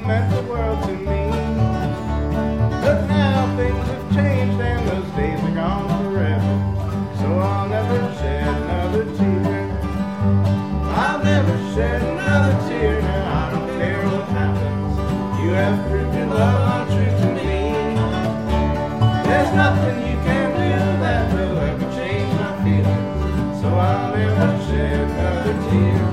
meant the world to me. But now things have changed and those days are gone forever. So I'll never shed another tear. I'll never shed another tear. Now I don't care what happens. You have proved your love untrue to me. There's nothing you can do that will ever change my feelings. So I'll never shed another tear.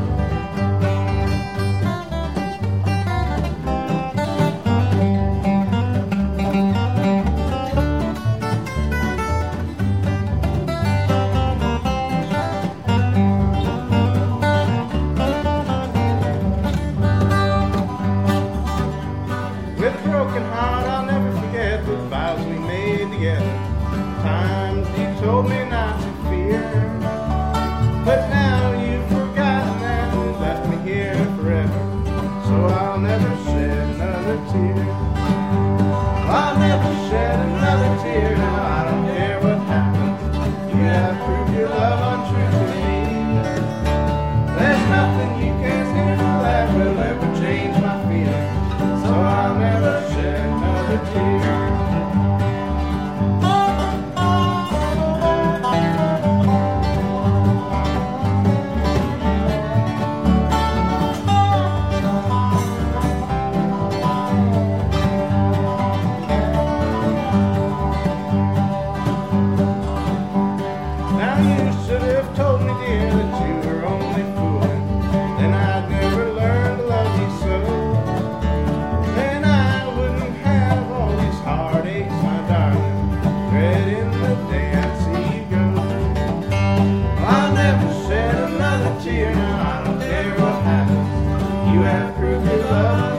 With a broken heart, I'll never forget the vows we made together. Times you told me not to fear, but now you've forgotten and left me here forever. So I'll never shed another tear. I'll never shed another tear. Now I don't care what happens. You have proved your love untrue to me. There's nothing you can do that will ever change my feelings. So I'll never shed another tear. Now you should have told me, dear, that you were only fooling. Then I'd never learn to love you so. Then I wouldn't have all these heartaches, my darling. Dread in the day I'd see you go. I'll never shed another tear. Now I don't care what happens. You have proved your love